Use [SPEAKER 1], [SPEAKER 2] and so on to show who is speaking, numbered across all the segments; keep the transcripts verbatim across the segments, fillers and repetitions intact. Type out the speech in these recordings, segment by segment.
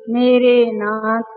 [SPEAKER 1] मेरे नाथ,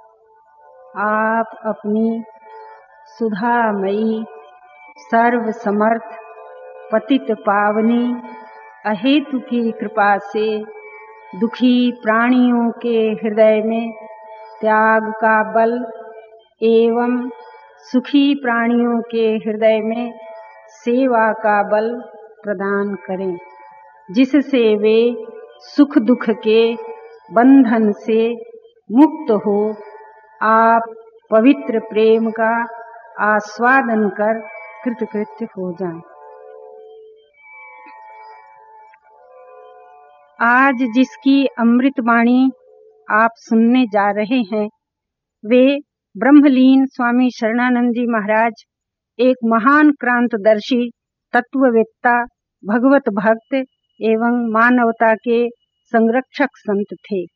[SPEAKER 1] आप अपनी सुधामयी सर्व समर्थ पतित पावनी अहेतु की कृपा से दुखी प्राणियों के हृदय में त्याग का बल एवं सुखी प्राणियों के हृदय में सेवा का बल प्रदान करें, जिससे वे सुख दुख के बंधन से मुक्त हो आप पवित्र प्रेम का आस्वादन कर कृतकृत्य हो जाएं। आज जिसकी अमृत वाणी आप सुनने जा रहे हैं, वे ब्रह्मलीन स्वामी शरणानंद जी महाराज एक महान क्रांतदर्शी तत्ववेत्ता, भगवत भक्त एवं मानवता के संरक्षक संत थे।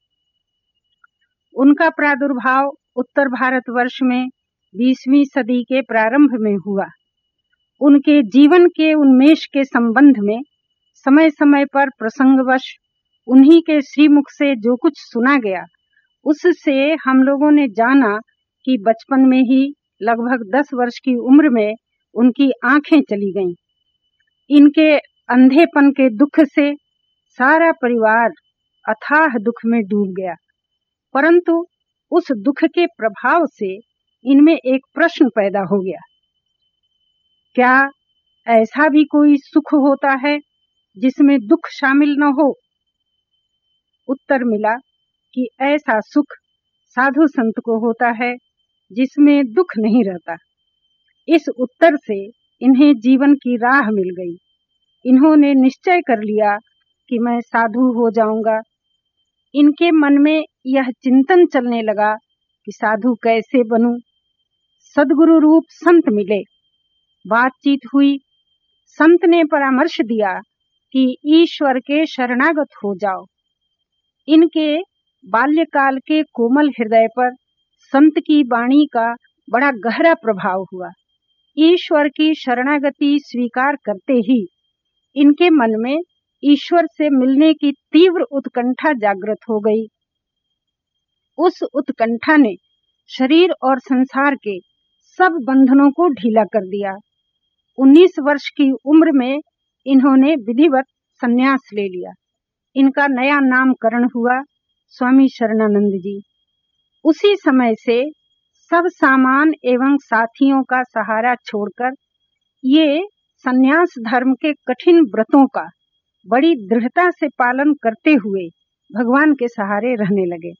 [SPEAKER 1] उनका प्रादुर्भाव उत्तर भारतवर्ष में बीसवीं सदी के प्रारंभ में हुआ। उनके जीवन के उन्मेष के संबंध में समय समय पर प्रसंगवश उन्हीं के श्रीमुख से जो कुछ सुना गया, उससे हम लोगों ने जाना कि बचपन में ही लगभग दस वर्ष की उम्र में उनकी आंखें चली गईं। इनके अंधेपन के दुख से सारा परिवार अथाह दुख में डूब गया, परंतु उस दुख के प्रभाव से इनमें एक प्रश्न पैदा हो गया, क्या ऐसा भी कोई सुख होता है जिसमें दुख शामिल न हो? उत्तर मिला कि ऐसा सुख साधु संत को होता है जिसमें दुख नहीं रहता। इस उत्तर से इन्हें जीवन की राह मिल गई। इन्होंने निश्चय कर लिया कि मैं साधु हो जाऊंगा। इनके मन में यह चिंतन चलने लगा कि साधु कैसे बनूं। सद्गुरु रूप संत मिले, बातचीत हुई। संत ने परामर्श दिया कि ईश्वर के शरणागत हो जाओ। इनके बाल्यकाल के कोमल हृदय पर संत की वाणी का बड़ा गहरा प्रभाव हुआ। ईश्वर की शरणागति स्वीकार करते ही इनके मन में ईश्वर से मिलने की तीव्र उत्कंठा जागृत हो गई। उस उत्कंठा ने शरीर और संसार के सब बंधनों को ढीला कर दिया। उन्नीस वर्ष की उम्र में इन्होंने विधिवत संन्यास ले लिया। इनका नया नामकरण हुआ स्वामी शरणानंद जी। उसी समय से सब सामान एवं साथियों का सहारा छोड़कर ये संन्यास धर्म के कठिन व्रतों का बड़ी दृढ़ता से पालन करते हुए भगवान के सहारे रहने लगे।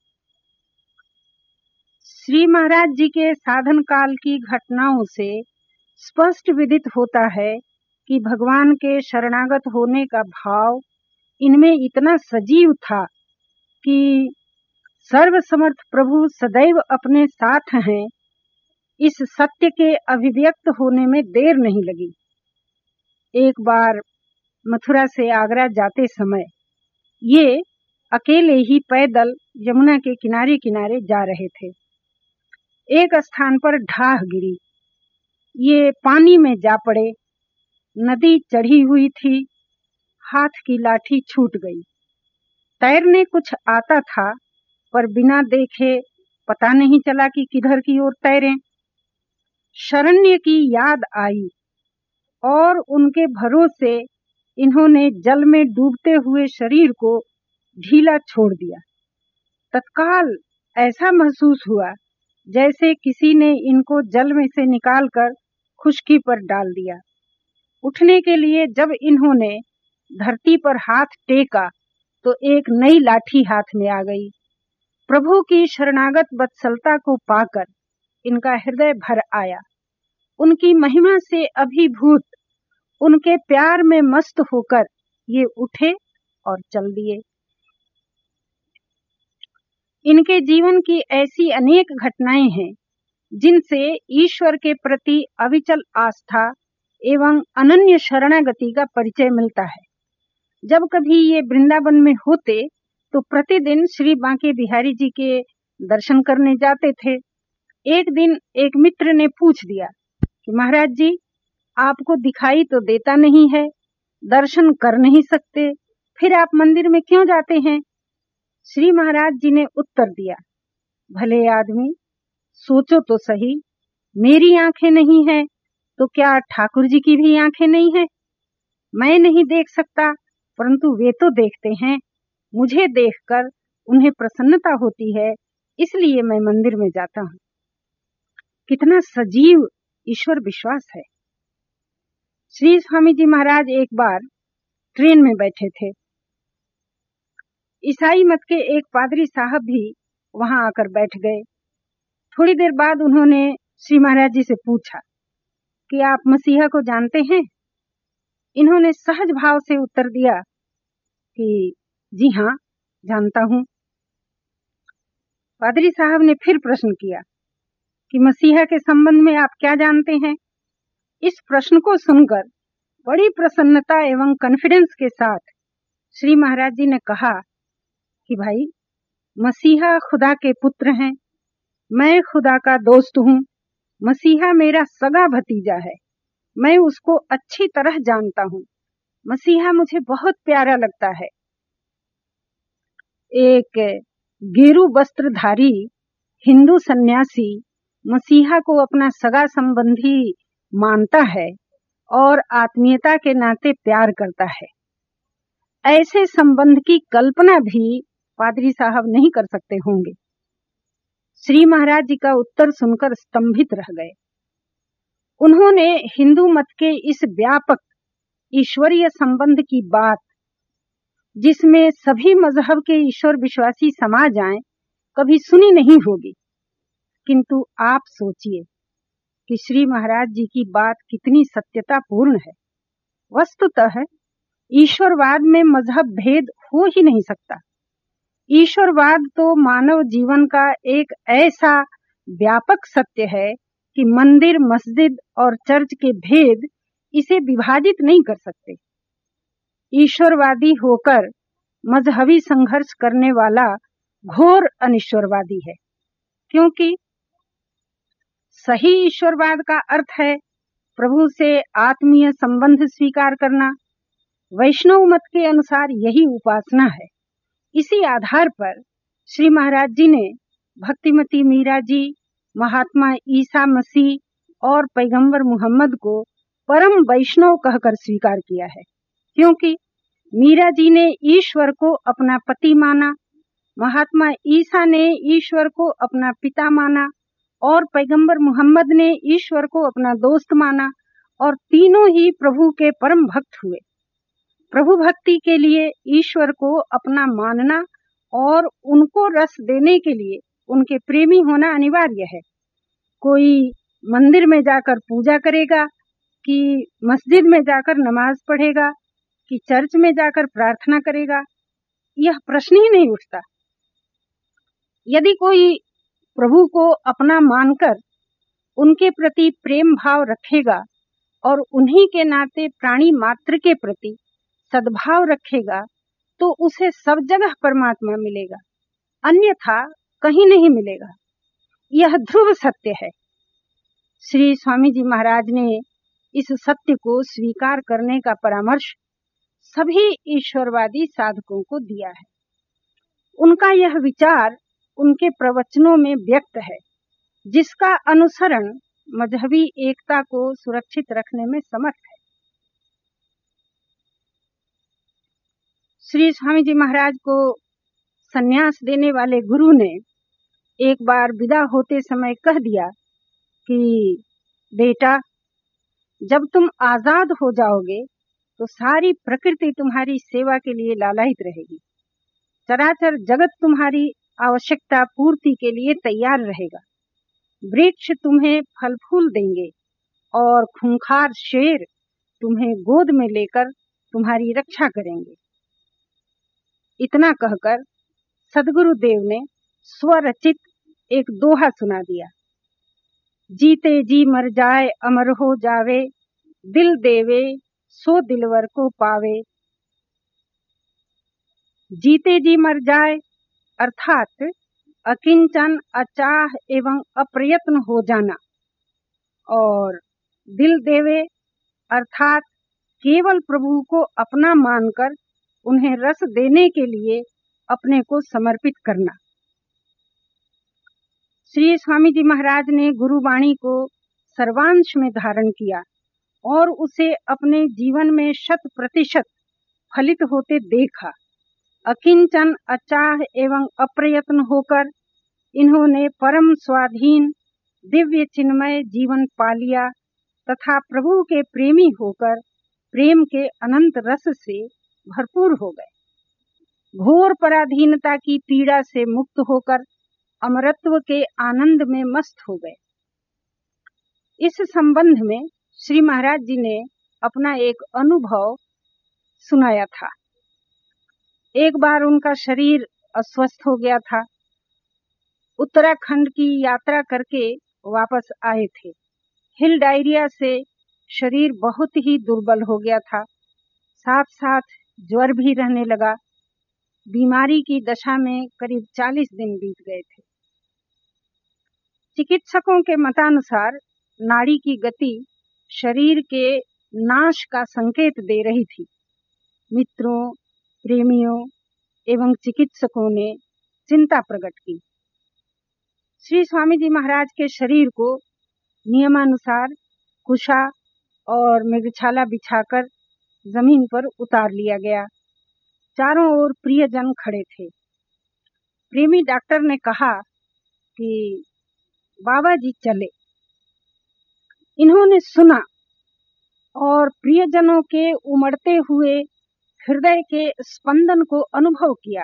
[SPEAKER 1] श्री महाराज जी के साधन काल की घटनाओं से स्पष्ट विदित होता है कि भगवान के शरणागत होने का भाव इनमें इतना सजीव था कि सर्वसमर्थ प्रभु सदैव अपने साथ हैं, इस सत्य के अभिव्यक्त होने में देर नहीं लगी। एक बार मथुरा से आगरा जाते समय ये अकेले ही पैदल यमुना के किनारे किनारे जा रहे थे। एक स्थान पर ढाह गिरी। ये पानी में जा पड़े। नदी चढ़ी हुई थी। हाथ की लाठी छूट गई। तैरने कुछ आता था, पर बिना देखे पता नहीं चला कि किधर की ओर तैरें। शरण्य की याद आई और उनके भरोसे इन्होंने जल में डूबते हुए शरीर को ढीला छोड़ दिया। तत्काल ऐसा महसूस हुआ जैसे किसी ने इनको जल में से निकालकर खुशकी पर डाल दिया। उठने के लिए जब इन्होंने धरती पर हाथ टेका तो एक नई लाठी हाथ में आ गई। प्रभु की शरणागत वत्सलता को पाकर इनका हृदय भर आया। उनकी महिमा से अभिभूत, उनके प्यार में मस्त होकर ये उठे और चल दिए। इनके जीवन की ऐसी अनेक घटनाएं हैं जिनसे ईश्वर के प्रति अविचल आस्था एवं अनन्य शरणागति का परिचय मिलता है। जब कभी ये वृंदावन में होते तो प्रतिदिन श्री बांके बिहारी जी के दर्शन करने जाते थे। एक दिन एक मित्र ने पूछ दिया कि महाराज जी, आपको दिखाई तो देता नहीं है, दर्शन कर नहीं सकते, फिर आप मंदिर में क्यों जाते हैं? श्री महाराज जी ने उत्तर दिया, भले आदमी, सोचो तो सही, मेरी आंखें नहीं है तो क्या ठाकुर जी की भी आंखें नहीं है? मैं नहीं देख सकता, परंतु वे तो देखते हैं। मुझे देखकर उन्हें प्रसन्नता होती है, इसलिए मैं मंदिर में जाता हूँ। कितना सजीव ईश्वर विश्वास है। श्री स्वामी जी महाराज एक बार ट्रेन में बैठे थे। ईसाई मत के एक पादरी साहब भी वहां आकर बैठ गए। थोड़ी देर बाद उन्होंने श्री महाराज जी से पूछा कि आप मसीहा को जानते हैं? इन्होंने सहज भाव से उत्तर दिया कि जी हाँ, जानता हूँ। पादरी साहब ने फिर प्रश्न किया कि मसीहा के संबंध में आप क्या जानते हैं? इस प्रश्न को सुनकर बड़ी प्रसन्नता एवं कॉन्फिडेंस के साथ श्री महाराज जी ने कहा कि भाई, मसीहा खुदा के पुत्र हैं, मैं खुदा का दोस्त हूँ, मसीहा मेरा सगा भतीजा है, मैं उसको अच्छी तरह जानता हूँ, मसीहा मुझे बहुत प्यारा लगता है। एक गेरू वस्त्रधारी हिंदू सन्यासी मसीहा को अपना सगा संबंधी मानता है और आत्मीयता के नाते प्यार करता है। ऐसे संबंध की कल्पना भी पादरी साहब नहीं कर सकते होंगे। श्री महाराज जी का उत्तर सुनकर स्तंभित रह गए। उन्होंने हिंदू मत के इस व्यापक ईश्वरीय संबंध की बात, जिसमें सभी मजहब के ईश्वर विश्वासी समा जाएं, कभी सुनी नहीं होगी। किंतु आप सोचिए कि श्री महाराज जी की बात कितनी सत्यता पूर्ण है। वस्तुतः ईश्वरवाद में मजहब भेद हो ही नहीं सकता। ईश्वरवाद तो मानव जीवन का एक ऐसा व्यापक सत्य है कि मंदिर, मस्जिद और चर्च के भेद इसे विभाजित नहीं कर सकते। ईश्वरवादी होकर मजहबी संघर्ष करने वाला घोर अनिश्वरवादी है, क्योंकि सही ईश्वरवाद का अर्थ है प्रभु से आत्मीय संबंध स्वीकार करना। वैष्णव मत के अनुसार यही उपासना है। इसी आधार पर श्री महाराज जी ने भक्तिमती मीरा जी, महात्मा ईसा मसीह और पैगंबर मुहम्मद को परम वैष्णव कहकर स्वीकार किया है, क्योंकि मीरा जी ने ईश्वर को अपना पति माना, महात्मा ईसा ने ईश्वर को अपना पिता माना और पैगंबर मुहम्मद ने ईश्वर को अपना दोस्त माना, और तीनों ही प्रभु के परम भक्त हुए। प्रभु भक्ति के लिए ईश्वर को अपना मानना और उनको रस देने के लिए उनके प्रेमी होना अनिवार्य है। कोई मंदिर में जाकर पूजा करेगा कि मस्जिद में जाकर नमाज पढ़ेगा कि चर्च में जाकर प्रार्थना करेगा, यह प्रश्न ही नहीं उठता। यदि कोई प्रभु को अपना मानकर उनके प्रति प्रेम भाव रखेगा और उन्हीं के नाते प्राणी मात्र के प्रति सद्भाव रखेगा, तो उसे सब जगह परमात्मा मिलेगा, अन्यथा कहीं नहीं मिलेगा। यह ध्रुव सत्य है। श्री स्वामी जी महाराज ने इस सत्य को स्वीकार करने का परामर्श सभी ईश्वरवादी साधकों को दिया है। उनका यह विचार उनके प्रवचनों में व्यक्त है, जिसका अनुसरण मजहबी एकता को सुरक्षित रखने में समर्थ है। श्री स्वामी जी महाराज को सन्यास देने वाले गुरु ने एक बार विदा होते समय कह दिया कि बेटा, जब तुम आजाद हो जाओगे तो सारी प्रकृति तुम्हारी सेवा के लिए लालायित रहेगी, चराचर जगत तुम्हारी आवश्यकता पूर्ति के लिए तैयार रहेगा, वृक्ष तुम्हें फल फूल देंगे और खूंखार शेर तुम्हें गोद में लेकर तुम्हारी रक्षा करेंगे। इतना कहकर सदगुरु देव ने स्वरचित एक दोहा सुना दिया। जीते जी मर जाए अमर हो जावे, दिल देवे सो दिलवर को पावे। जीते जी मर जाए अर्थात अकिंचन, अचाह एवं अप्रयत्न हो जाना, और दिल देवे अर्थात केवल प्रभु को अपना मानकर उन्हें रस देने के लिए अपने को समर्पित करना। श्री स्वामी जी महाराज ने गुरुवाणी को सर्वांश में धारण किया और उसे अपने जीवन में शत प्रतिशत फलित होते देखा। अकिंचन, अचाह एवं अप्रयत्न होकर इन्होंने परम स्वाधीन दिव्य चिन्मय जीवन पा लिया तथा प्रभु के प्रेमी होकर प्रेम के अनंत रस से भरपूर हो गए। घोर पराधीनता की पीड़ा से मुक्त होकर अमरत्व के आनंद में मस्त हो गए। इस संबंध में श्री महाराज जी ने अपना एक अनुभव सुनाया था। एक बार उनका शरीर अस्वस्थ हो गया था। उत्तराखंड की यात्रा करके वापस आए थे। हिल डायरिया से शरीर बहुत ही दुर्बल हो गया था, साथ साथ ज्वर भी रहने लगा। बीमारी की दशा में करीब चालीस दिन बीत गए थे। चिकित्सकों के मतानुसार नाड़ी की गति शरीर के नाश का संकेत दे रही थी। मित्रों, प्रेमियों एवं चिकित्सकों ने चिंता प्रकट की। श्री स्वामी जी महाराज के शरीर को नियमानुसार कुशा और मृगछाला बिछाकर जमीन पर उतार लिया गया। चारों ओर प्रियजन खड़े थे। प्रेमी डॉक्टर ने कहा कि बाबा जी चले। इन्होंने सुना और प्रियजनों के उमड़ते हुए हृदय के स्पंदन को अनुभव किया।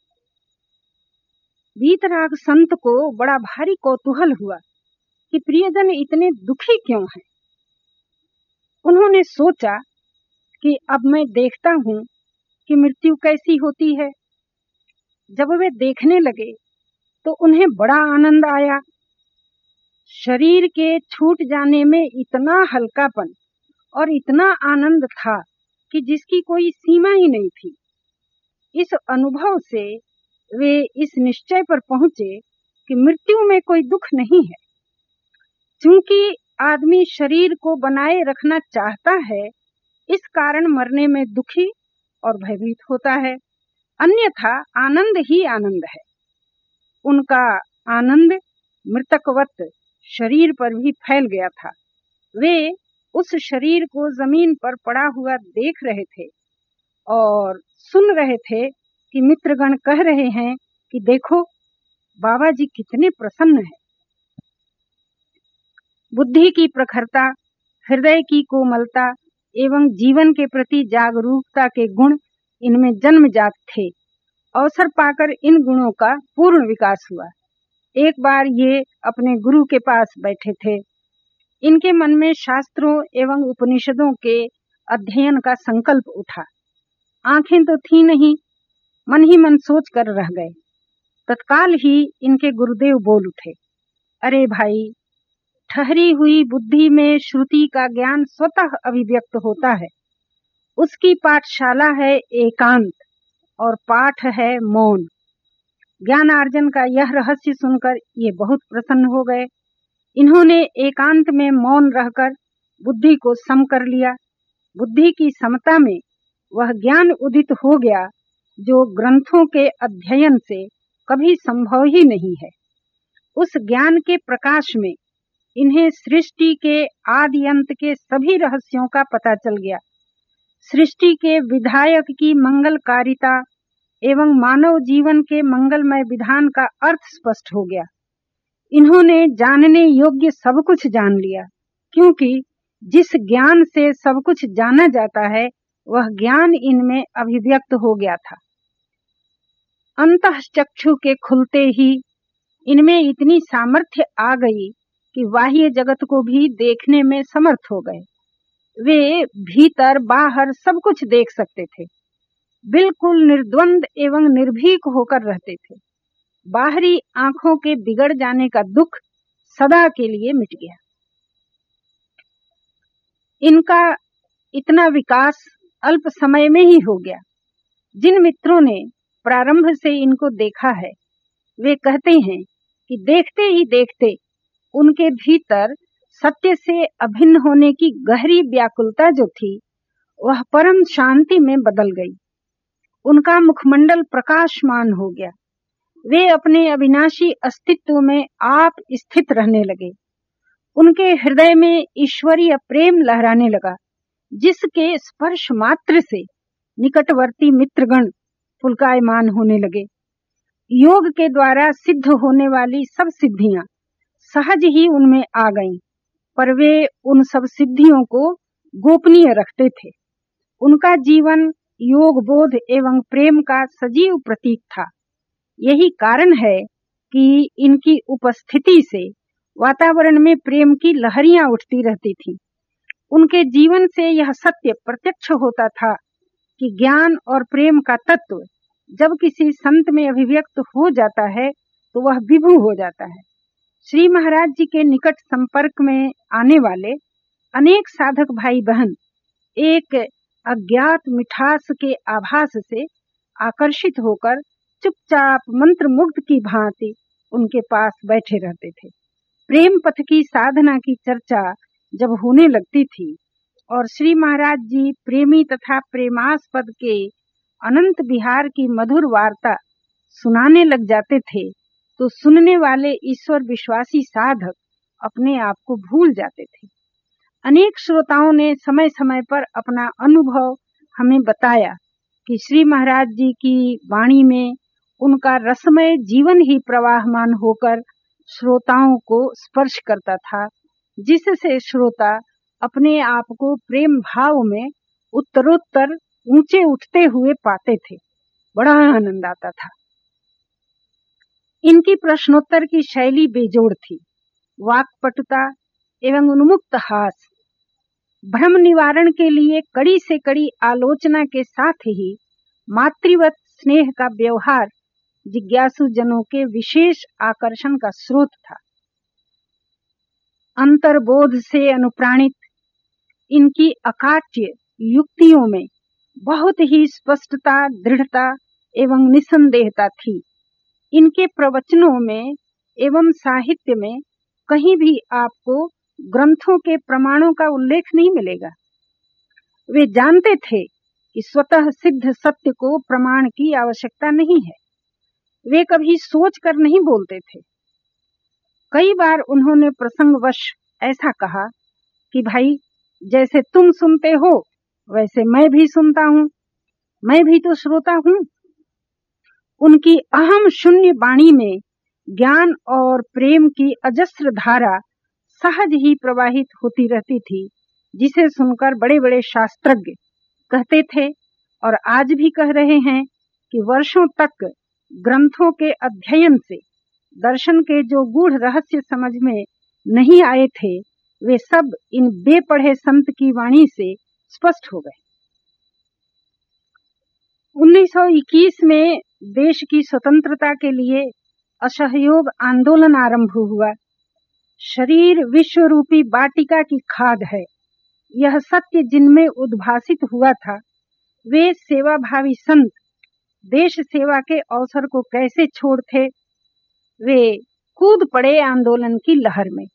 [SPEAKER 1] वीतराग संत को बड़ा भारी कौतूहल हुआ कि प्रियजन इतने दुखी क्यों हैं। उन्होंने सोचा कि अब मैं देखता हूँ कि मृत्यु कैसी होती है। जब वे देखने लगे तो उन्हें बड़ा आनंद आया। शरीर के छूट जाने में इतना हल्कापन और इतना आनंद था कि जिसकी कोई सीमा ही नहीं थी। इस अनुभव से वे इस निश्चय पर पहुंचे कि मृत्यु में कोई दुख नहीं है। क्योंकि आदमी शरीर को बनाए रखना चाहता है, इस कारण मरने में दुखी और भयभीत होता है, अन्यथा आनंद ही आनंद है। उनका आनंद मृतकवत शरीर पर भी फैल गया था। वे उस शरीर को जमीन पर पड़ा हुआ देख रहे थे और सुन रहे थे कि मित्रगण कह रहे हैं कि देखो बाबा जी कितने प्रसन्न हैं। बुद्धि की प्रखरता, हृदय की कोमलता एवं जीवन के प्रति जागरूकता के गुण इनमें जन्मजात थे। अवसर पाकर इन गुणों का पूर्ण विकास हुआ। एक बार ये अपने गुरु के पास बैठे थे। इनके मन में शास्त्रों एवं उपनिषदों के अध्ययन का संकल्प उठा। आंखें तो थी नहीं, मन ही मन सोच कर रह गए। तत्काल ही इनके गुरुदेव बोल उठे, अरे भाई, ठहरी हुई बुद्धि में श्रुति का ज्ञान स्वतः अभिव्यक्त होता है। उसकी पाठशाला है एकांत और पाठ है मौन। ज्ञानार्जन का यह रहस्य सुनकर ये बहुत प्रसन्न हो गए। इन्होंने एकांत में मौन रहकर बुद्धि को सम कर लिया। बुद्धि की समता में वह ज्ञान उदित हो गया जो ग्रंथों के अध्ययन से कभी संभव ही नहीं है। उस ज्ञान के प्रकाश में इन्हें सृष्टि के आदि अंत के सभी रहस्यों का पता चल गया। सृष्टि के विधायक की मंगलकारिता एवं मानव जीवन के मंगलमय विधान का अर्थ स्पष्ट हो गया। इन्होंने जानने योग्य सब कुछ जान लिया, क्योंकि जिस ज्ञान से सब कुछ जाना जाता है वह ज्ञान इनमें अभिव्यक्त हो गया था। अंतःचक्षु के खुलते ही इनमें इतनी सामर्थ्य आ गई कि बाह्य जगत को भी देखने में समर्थ हो गए। वे भीतर बाहर सब कुछ देख सकते थे। बिल्कुल निर्द्वंद एवं निर्भीक होकर रहते थे। बाहरी आंखों के बिगड़ जाने का दुख सदा के लिए मिट गया। इनका इतना विकास अल्प समय में ही हो गया। जिन मित्रों ने प्रारंभ से इनको देखा है, वे कहते हैं कि देखते ही देखते उनके भीतर सत्य से अभिन्न होने की गहरी व्याकुलता जो थी वह परम शांति में बदल गई। उनका मुखमंडल प्रकाशमान हो गया। वे अपने अविनाशी अस्तित्व में आप स्थित रहने लगे। उनके हृदय में ईश्वरीय प्रेम लहराने लगा, जिसके स्पर्श मात्र से निकटवर्ती मित्रगण पुलकायमान होने लगे। योग के द्वारा सिद्ध होने वाली सब सिद्धियां सहज ही उनमें आ गईं, पर वे उन सब सिद्धियों को गोपनीय रखते थे। उनका जीवन योग बोध एवं प्रेम का सजीव प्रतीक था। यही कारण है कि इनकी उपस्थिति से वातावरण में प्रेम की लहरियां उठती रहती थीं। उनके जीवन से यह सत्य प्रत्यक्ष होता था कि ज्ञान और प्रेम का तत्व जब किसी संत में अभिव्यक्त हो जाता है तो वह विभु हो जाता है। श्री महाराज जी के निकट संपर्क में आने वाले अनेक साधक भाई बहन एक अज्ञात मिठास के आभास से आकर्षित होकर चुपचाप मंत्र मुग्ध की भांति उनके पास बैठे रहते थे। प्रेम पथ की साधना की चर्चा जब होने लगती थी और श्री महाराज जी प्रेमी तथा प्रेमास्पद के अनंत विहार की मधुर वार्ता सुनाने लग जाते थे, तो सुनने वाले ईश्वर विश्वासी साधक अपने आप को भूल जाते थे। अनेक श्रोताओं ने समय समय पर अपना अनुभव हमें बताया कि श्री महाराज जी की वाणी में उनका रसमय जीवन ही प्रवाहमान होकर श्रोताओं को स्पर्श करता था, जिससे श्रोता अपने आप को प्रेम भाव में उत्तरोत्तर ऊंचे उठते हुए पाते थे। बड़ा आनंद आता था। इनकी प्रश्नोत्तर की शैली बेजोड़ थी। वाक्पटुता एवं उन्मुक्त हास भ्रम निवारण के लिए कड़ी से कड़ी आलोचना के साथ ही मातृवत स्नेह का व्यवहार जिज्ञासु जनों के विशेष आकर्षण का स्रोत था। अंतर्बोध से अनुप्राणित इनकी अकाट्य युक्तियों में बहुत ही स्पष्टता, दृढ़ता एवं निसंदेहता थी। इनके प्रवचनों में एवं साहित्य में कहीं भी आपको ग्रंथों के प्रमाणों का उल्लेख नहीं मिलेगा। वे जानते थे कि स्वतः सिद्ध सत्य को प्रमाण की आवश्यकता नहीं है। वे कभी सोच कर नहीं बोलते थे। कई बार उन्होंने प्रसंगवश ऐसा कहा कि भाई, जैसे तुम सुनते हो वैसे मैं भी सुनता हूँ, मैं भी तो श्रोता हूँ। उनकी अहम शून्य वाणी में ज्ञान और प्रेम की अजस्र धारा सहज ही प्रवाहित होती रहती थी, जिसे सुनकर बड़े बड़े शास्त्रज्ञ कहते थे और आज भी कह रहे हैं कि वर्षों तक ग्रंथों के अध्ययन से दर्शन के जो गूढ़ रहस्य समझ में नहीं आए थे, वे सब इन बेपढ़े संत की वाणी से स्पष्ट हो गए। उन्नीस सौ इक्कीस में देश की स्वतंत्रता के लिए असहयोग आंदोलन आरंभ हुआ। शरीर विश्व रूपी वाटिका की खाद है, यह सत्य जिनमें उद्भासित हुआ था। वे सेवाभावी संत देश सेवा के अवसर को कैसे छोड़ थे। वे कूद पड़े आंदोलन की लहर में।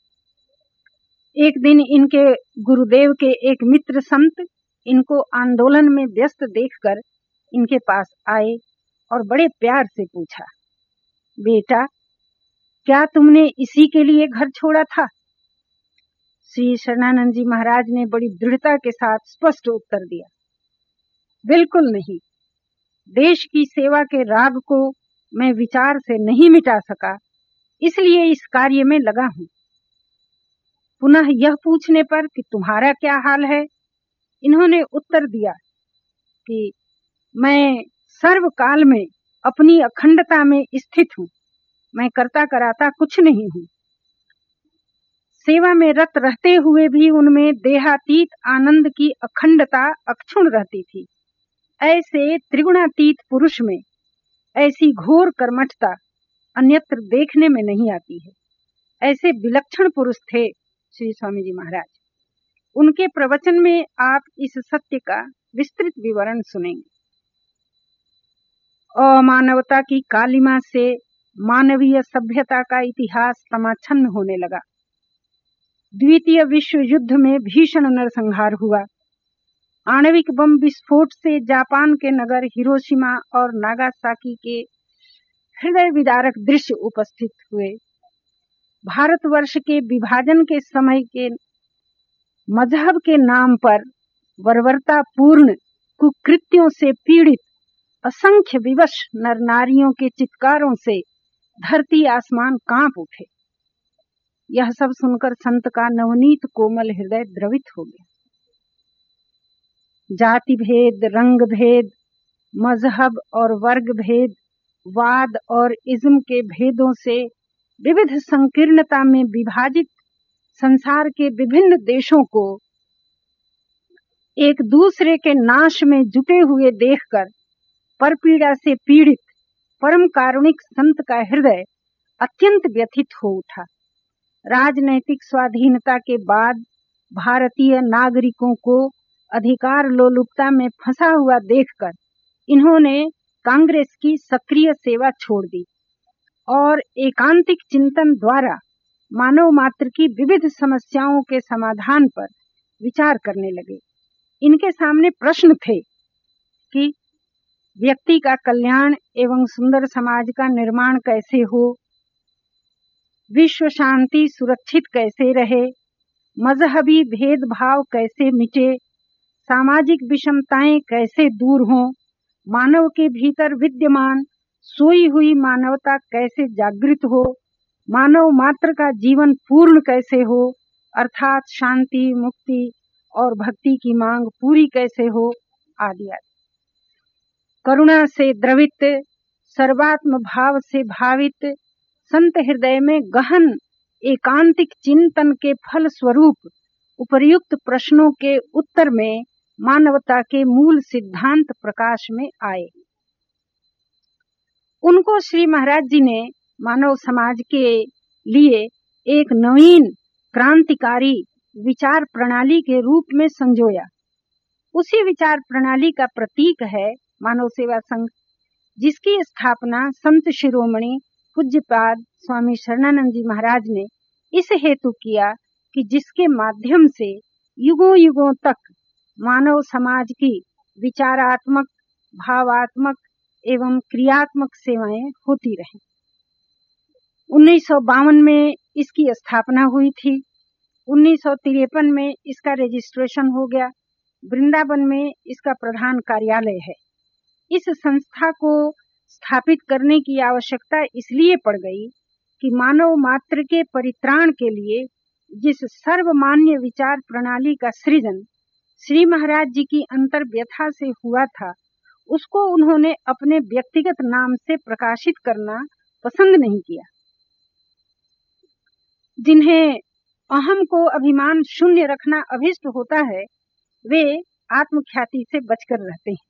[SPEAKER 1] एक दिन इनके गुरुदेव के एक मित्र संत इनको आंदोलन में व्यस्त देखकर इनके पास आए और बड़े प्यार से पूछा, बेटा, क्या तुमने इसी के लिए घर छोड़ा था? श्री शरणानंद जी महाराज ने बड़ी दृढ़ता के साथ स्पष्ट उत्तर दिया, बिल्कुल नहीं। देश की सेवा के राग को मैं विचार से नहीं मिटा सका, इसलिए इस कार्य में लगा हूं। पुनः यह पूछने पर कि तुम्हारा क्या हाल है, इन्होंने उत्तर दिया कि मैं सर्वकाल में अपनी अखंडता में स्थित हूं, मैं करता कराता कुछ नहीं हूं। सेवा में रत रहते हुए भी उनमें देहातीत आनंद की अखंडता अक्षुण रहती थी। ऐसे त्रिगुणातीत पुरुष में ऐसी घोर कर्मठता अन्यत्र देखने में नहीं आती है। ऐसे विलक्षण पुरुष थे श्री स्वामी जी महाराज। उनके प्रवचन में आप इस सत्य का विस्तृत विवरण सुनेंगे। अमानवता की कालिमा से मानवीय सभ्यता का इतिहास समाच्छन्न होने लगा। द्वितीय विश्व युद्ध में भीषण नरसंहार हुआ। आणविक बम विस्फोट से जापान के नगर हिरोशिमा और नागासाकी के हृदय विदारक दृश्य उपस्थित हुए। भारतवर्ष के विभाजन के समय के मजहब के नाम पर बर्बरतापूर्ण कुकृत्यों से पीड़ित असंख्य विवश नर नारियों के चित्कारों से धरती आसमान कांप उठे। यह सब सुनकर संत का नवनीत कोमल हृदय द्रवित हो गया। जाति भेद, रंग भेद, मजहब और वर्ग भेद, वाद और इज्म के भेदों से विविध संकीर्णता में विभाजित संसार के विभिन्न देशों को एक दूसरे के नाश में जुटे हुए देखकर परपीड़ा से पीड़ित परम कारुणिक संत का हृदय अत्यंत व्यथित हो उठा। राजनैतिक स्वाधीनता के बाद भारतीय नागरिकों को अधिकार लोलुपता में फंसा हुआ देखकर इन्होंने कांग्रेस की सक्रिय सेवा छोड़ दी और एकांतिक चिंतन द्वारा मानव मात्र की विविध समस्याओं के समाधान पर विचार करने लगे। इनके सामने प्रश्न थे कि व्यक्ति का कल्याण एवं सुंदर समाज का निर्माण कैसे हो, विश्व शांति सुरक्षित कैसे रहे, मजहबी भेदभाव कैसे मिटे, सामाजिक विषमताएं कैसे दूर हों, मानव के भीतर विद्यमान सोई हुई मानवता कैसे जागृत हो, मानव मात्र का जीवन पूर्ण कैसे हो, अर्थात शांति, मुक्ति और भक्ति की मांग पूरी कैसे हो, आदि आदि। करुणा से द्रवित, सर्वात्म भाव से भावित संत हृदय में गहन एकांतिक चिंतन के फल स्वरूप उपर्युक्त प्रश्नों के उत्तर में मानवता के मूल सिद्धांत प्रकाश में आए। उनको श्री महाराज जी ने मानव समाज के लिए एक नवीन क्रांतिकारी विचार प्रणाली के रूप में संजोया। उसी विचार प्रणाली का प्रतीक है मानव सेवा संघ, जिसकी स्थापना संत शिरोमणि पूज्यपाद स्वामी शरणानंद जी महाराज ने इस हेतु किया कि जिसके माध्यम से युगों युगों तक मानव समाज की विचारात्मक, भावात्मक एवं क्रियात्मक सेवाएं होती रहें। उन्नीस सौ बावन में इसकी स्थापना हुई थी। उन्नीस सौ तिरपन में इसका रजिस्ट्रेशन हो गया। वृंदावन में इसका प्रधान कार्यालय है। इस संस्था को स्थापित करने की आवश्यकता इसलिए पड़ गई कि मानव मात्र के परित्राण के लिए जिस सर्वमान्य विचार प्रणाली का सृजन श्री महाराज जी की अंतर व्यथा से हुआ था, उसको उन्होंने अपने व्यक्तिगत नाम से प्रकाशित करना पसंद नहीं किया। जिन्हें अहम को अभिमान शून्य रखना अभिष्ट होता है, वे आत्मख्याति से बचकर रहते हैं।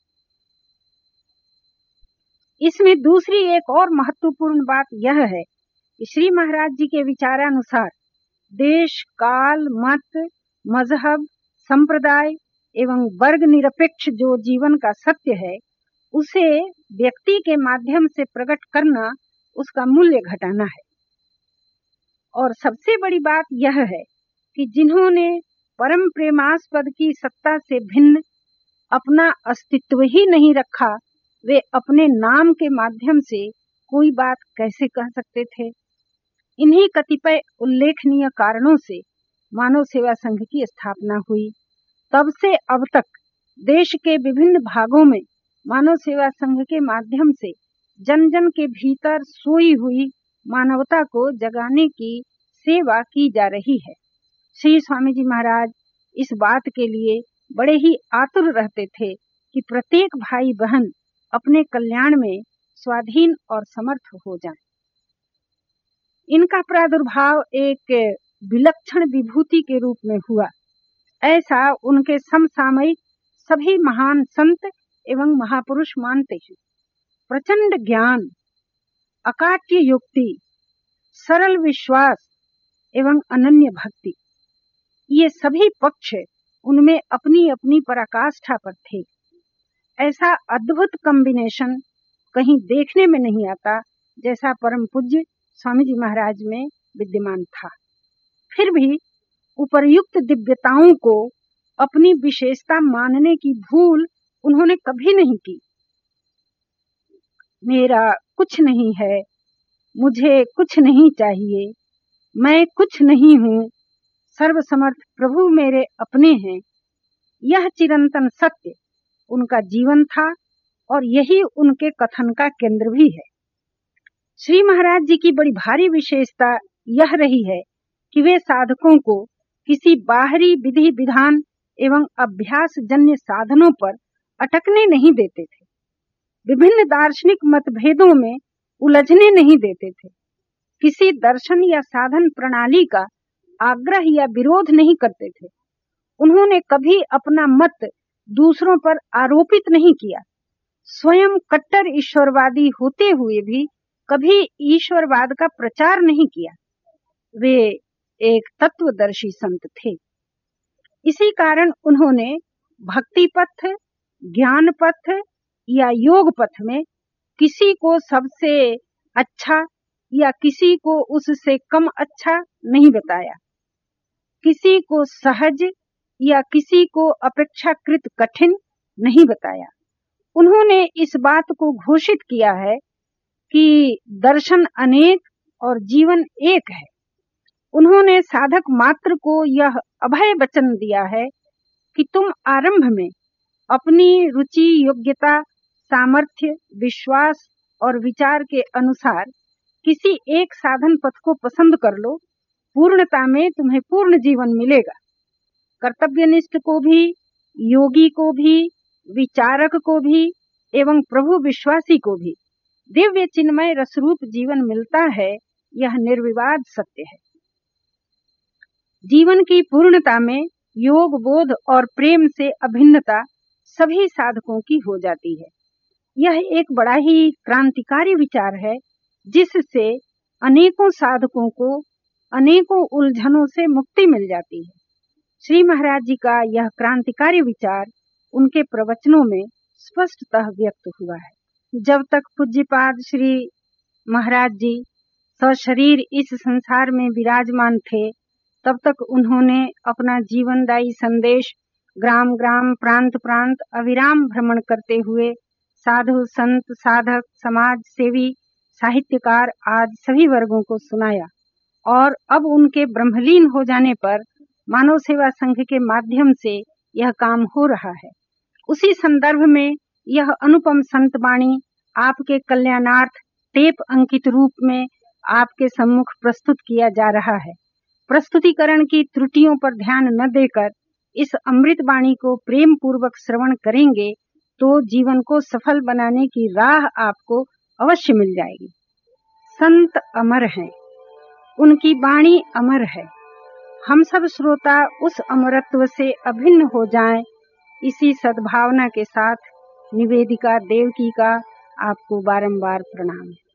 [SPEAKER 1] इसमें दूसरी एक और महत्वपूर्ण बात यह है कि श्री महाराज जी के विचारानुसार देश, काल, मत, मजहब, संप्रदाय एवं वर्ग निरपेक्ष जो जीवन का सत्य है, उसे व्यक्ति के माध्यम से प्रकट करना उसका मूल्य घटाना है। और सबसे बड़ी बात यह है कि जिन्होंने परम प्रेमास्पद की सत्ता से भिन्न अपना अस्तित्व ही नहीं रखा, वे अपने नाम के माध्यम से कोई बात कैसे कह सकते थे। इन्हीं कतिपय उल्लेखनीय कारणों से मानव सेवा संघ की स्थापना हुई। तब से अब तक देश के विभिन्न भागों में मानव सेवा संघ के माध्यम से जन जन के भीतर सोई हुई मानवता को जगाने की सेवा की जा रही है। श्री स्वामी जी महाराज इस बात के लिए बड़े ही आतुर रहते थे कि प्रत्येक भाई बहन अपने कल्याण में स्वाधीन और समर्थ हो जाएं। इनका प्रादुर्भाव एक विलक्षण विभूति के रूप में हुआ, ऐसा उनके समसामयिक सभी महान संत एवं महापुरुष मानते हैं। प्रचंड ज्ञान, अकाट्य युक्ति, सरल विश्वास एवं अनन्य भक्ति, ये सभी पक्ष उनमें अपनी अपनी पराकाष्ठा पर थे। ऐसा अद्भुत कॉम्बिनेशन कहीं देखने में नहीं आता जैसा परम पूज्य स्वामी जी महाराज में विद्यमान था। फिर भी उपर्युक्त दिव्यताओं को अपनी विशेषता मानने की भूल उन्होंने कभी नहीं की। मेरा कुछ नहीं है, मुझे कुछ नहीं चाहिए, मैं कुछ नहीं हूँ, सर्वसमर्थ प्रभु मेरे अपने हैं, यह चिरंतन सत्य उनका जीवन था और यही उनके कथन का केंद्र भी है। श्री महाराज जी की बड़ी भारी विशेषता यह रही है कि वे साधकों को किसी बाहरी विधि विधान एवं अभ्यास जन्य साधनों पर अटकने नहीं देते थे, विभिन्न दार्शनिक मतभेदों में उलझने नहीं देते थे, किसी दर्शन या साधन प्रणाली का आग्रह या विरोध नहीं करते थे। उन्होंने कभी अपना मत दूसरों पर आरोपित नहीं किया। स्वयं कट्टर ईश्वरवादी होते हुए भी कभी ईश्वरवाद का प्रचार नहीं किया। वे एक तत्वदर्शी संत थे। इसी कारण उन्होंने भक्ति पथ, ज्ञान पथ या योग पथ में किसी को सबसे अच्छा या किसी को उससे कम अच्छा नहीं बताया, किसी को सहज या किसी को अपेक्षाकृत कठिन नहीं बताया। उन्होंने इस बात को घोषित किया है कि दर्शन अनेक और जीवन एक है। उन्होंने साधक मात्र को यह अभय वचन दिया है कि तुम आरंभ में अपनी रुचि, योग्यता, सामर्थ्य, विश्वास और विचार के अनुसार किसी एक साधन पथ को पसंद कर लो, पूर्णता में तुम्हें पूर्ण जीवन मिलेगा। कर्तव्यनिष्ठ को भी, योगी को भी, विचारक को भी एवं प्रभु विश्वासी को भी दिव्य चिन्मय रसरूप जीवन मिलता है, यह निर्विवाद सत्य है। जीवन की पूर्णता में योग, बोध और प्रेम से अभिन्नता सभी साधकों की हो जाती है। यह एक बड़ा ही क्रांतिकारी विचार है, जिससे अनेकों साधकों को अनेकों उलझनों से मुक्ति मिल जाती है। श्री महाराज जी का यह क्रांतिकारी विचार उनके प्रवचनों में स्पष्टतः व्यक्त हुआ है। जब तक पूज्यपाद श्री महाराज जी सशरीर इस संसार में विराजमान थे, तब तक उन्होंने अपना जीवनदायी संदेश ग्राम ग्राम, प्रांत प्रांत अविराम भ्रमण करते हुए साधु, संत, साधक, समाज सेवी, साहित्यकार आदि सभी वर्गों को सुनाया और अब उनके ब्रह्मलीन हो जाने पर मानव सेवा संघ के माध्यम से यह काम हो रहा है। उसी संदर्भ में यह अनुपम संत वाणी आपके कल्याणार्थ टेप अंकित रूप में आपके सम्मुख प्रस्तुत किया जा रहा है। प्रस्तुतिकरण की त्रुटियों पर ध्यान न देकर इस अमृत वाणी को प्रेम पूर्वक श्रवण करेंगे तो जीवन को सफल बनाने की राह आपको अवश्य मिल जाएगी। संत अमर हैं, उनकी वाणी अमर है। हम सब श्रोता उस अमरत्व से अभिन्न हो जाएं, इसी सद्भावना के साथ निवेदिका देवकी का आपको बारंबार प्रणाम।